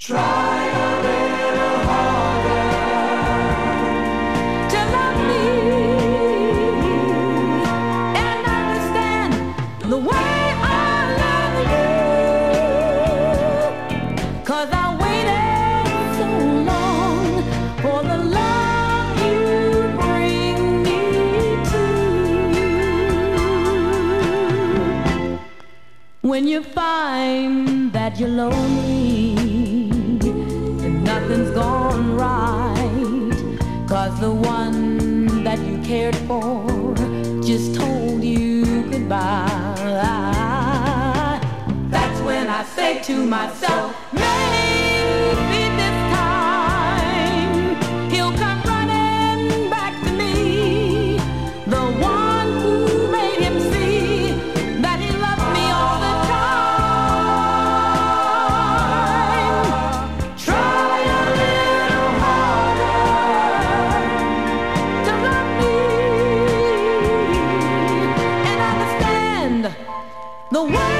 Try a little harder to love me and understand the way I love you. 'Cause I waited so long for the love you bring me to. When you find that you're lonely and nothing's gone right, 'cause the one that you cared for just told you goodbye, that's when I say to myself, maybe this time he'll come running back to me, the one who made him see that he loved me all the time. Try a little harder to love me and understand the way